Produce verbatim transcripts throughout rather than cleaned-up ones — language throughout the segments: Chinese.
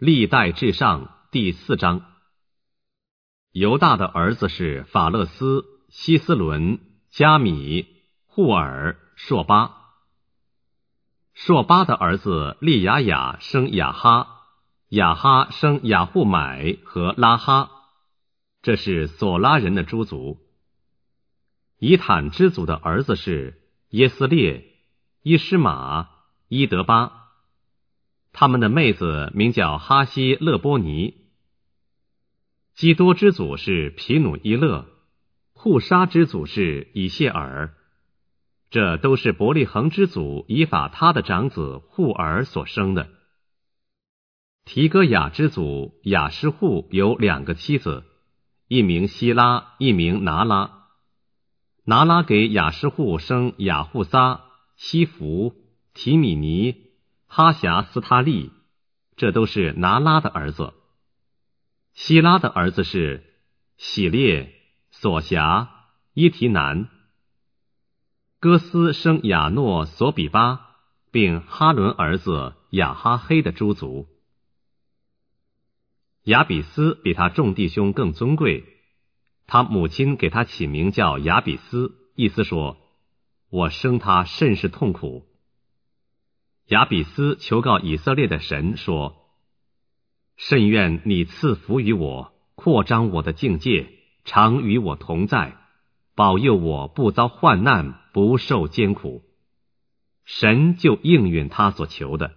历代志上第四章。犹大的儿子是法勒斯、希斯伦、加米、户尔、朔巴。朔巴的儿子利雅雅生雅哈，雅哈生雅户买和拉哈，这是索拉人的诸族。以坦之族的儿子是耶斯列、伊施玛、伊德巴，他们的妹子名叫哈希勒波尼。基多之祖是皮努伊勒，户沙之祖是以谢尔，这都是伯利恒之祖以法他的长子户尔所生的。提戈雅之祖雅施户有两个妻子，一名希拉，一名拿拉。拿拉给雅施户生雅户撒、西弗、提米尼、哈辖斯他利，这都是拿拉的儿子。希拉的儿子是喜列、索辖、伊提南。哥斯生亚诺索比巴，并哈伦儿子亚哈黑的诸族。亚比斯比他众弟兄更尊贵，他母亲给他起名叫亚比斯，意思说我生他甚是痛苦。亚比斯求告以色列的神说，甚愿你赐福于我，扩张我的境界，常与我同在，保佑我不遭患难，不受艰苦。神就应允他所求的。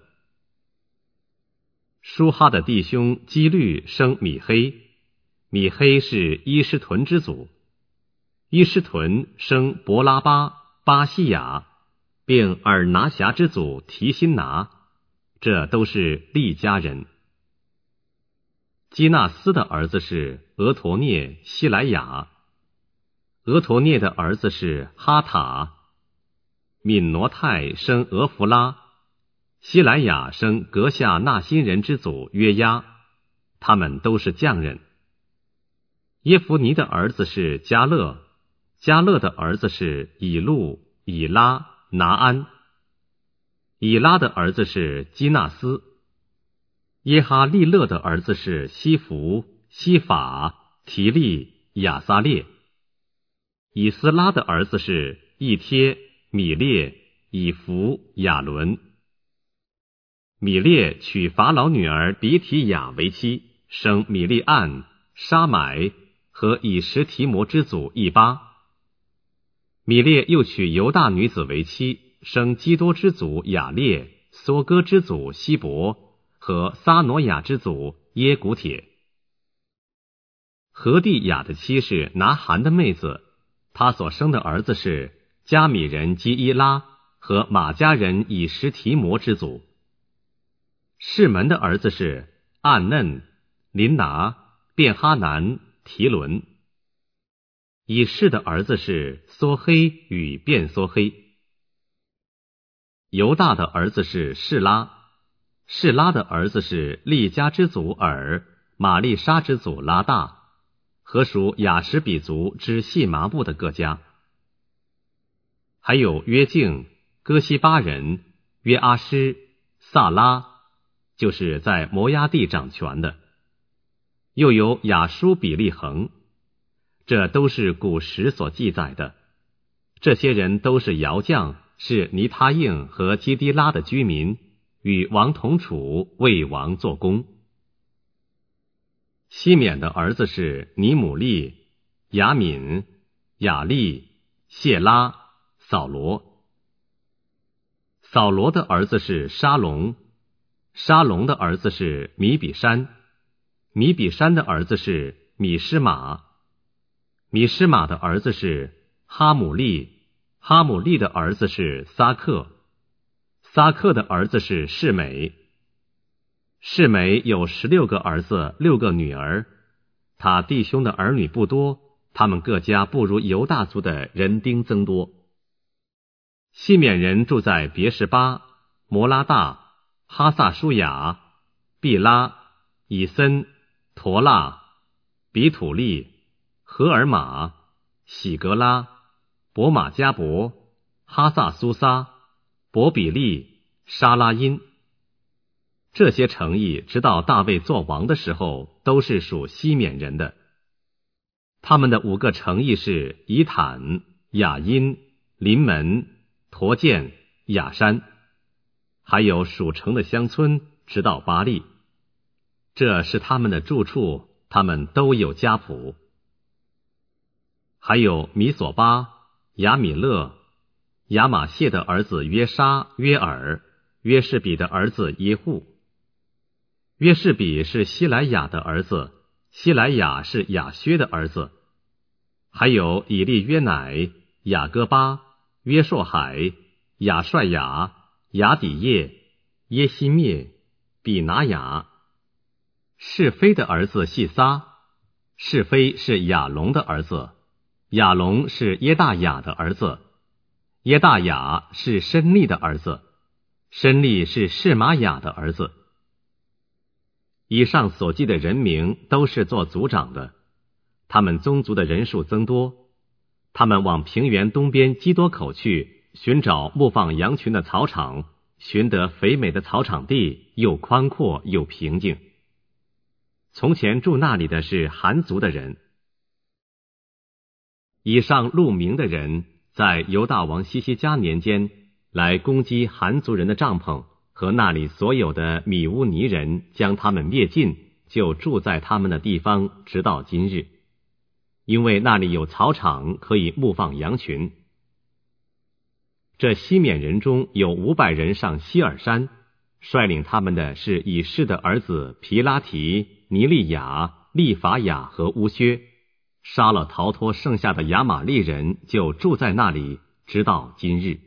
舒哈的弟兄基律生米黑，米黑是伊施屯之祖。伊施屯生伯拉巴、巴西雅，并尔拿辖之祖提辛拿，这都是利家人。基纳斯的儿子是俄陀涅、希莱雅。俄陀涅的儿子是哈塔。敏挪泰生俄弗拉，希莱雅生格夏纳辛人之祖约押，他们都是匠人。耶弗尼的儿子是加勒，加勒的儿子是以路、以拉、拿安。以拉的儿子是基纳斯。耶哈利勒的儿子是西弗、西法、提利、亚撒列。以斯拉的儿子是以帖、米列、以弗、亚伦。米列娶法老女儿比提雅为妻，生米利暗、沙买和以实提摩之祖以巴。米列又娶犹大女子为妻，生基多之祖雅列、梭哥之祖希伯和撒挪亚之祖耶古铁。何地雅的妻是拿韩的妹子，他所生的儿子是加米人基伊拉和马加人以实提摩之祖。士门的儿子是暗嫩、林拿、便哈南、提伦。以士的儿子是梭黑与便梭黑。犹大的儿子是士拉，士拉的儿子是利家之祖尔、玛丽莎之祖拉大，和属雅什比族之细麻布的各家。还有约敬、哥西巴人、约阿施、萨拉，就是在摩押地掌权的。又有雅舒比利恒，这都是古时所记载的。这些人都是窑匠，是尼他应和基迪拉的居民，与王同处，为王做工。西缅的儿子是尼姆利、雅敏、雅利、谢拉、扫罗。扫罗的儿子是沙龙，沙龙的儿子是米比山，米比山的儿子是米施玛，米施玛的儿子是哈姆利，哈姆利的儿子是撒克，撒克的儿子是示美。示美有十六个儿子，六个女儿，他弟兄的儿女不多，他们各家不如犹大族的人丁增多。西缅人住在别是巴、摩拉大、哈萨舒雅、毕拉、以森、陀拉、比土利、荷尔玛、喜格拉、伯马加伯、哈萨苏撒、伯比利、沙拉因。 这些城邑直到大卫做王的时候都是属西缅人的。他们的五个城邑是以坦、雅因、临门、陀建、雅山，还有属城的乡村直到巴利。这是他们的住处，他们都有家谱。还有米索巴、亚米勒、亚玛谢的儿子约沙、约尔、约士比的儿子耶户。约士比是希莱雅的儿子，希莱雅是亚薛的儿子。还有以利约乃、雅各巴、约朔海、亚帅雅、雅底叶、耶西灭、比拿雅。是非的儿子细撒，是非是亚龙的儿子，亚龙是耶大雅的儿子，耶大雅是申利的儿子，申利是示玛雅的儿子。以上所记的人名都是做族长的，他们宗族的人数增多，他们往平原东边基多口去，寻找牧放羊群的草场，寻得肥美的草场地，又宽阔又平静。从前住那里的是韩族的人。以上录名的人在犹大王西西家年间来攻击韩族人的帐篷，和那里所有的米乌尼人，将他们灭尽，就住在他们的地方，直到今日。因为那里有草场，可以牧放羊群。这西缅人中有五百人上希尔山，率领他们的是以示的儿子皮拉提、尼利亚、利法雅和乌薛，杀了逃脱剩下的亚玛利人，就住在那里，直到今日。